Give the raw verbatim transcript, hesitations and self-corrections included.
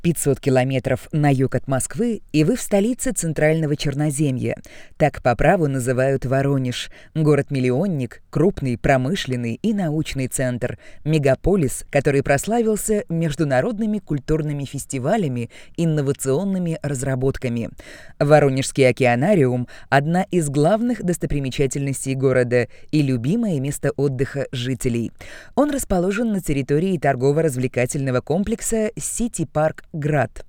пятьсот километров на юг от Москвы, и вы в столице Центрального Черноземья. Так по праву называют Воронеж. Город-миллионник, крупный промышленный и научный центр. Мегаполис, который прославился международными культурными фестивалями, инновационными разработками. Воронежский океанариум – одна из главных достопримечательностей города и любимое место отдыха жителей. Он расположен на территории торгово-развлекательного комплекса «Сити Парк Град».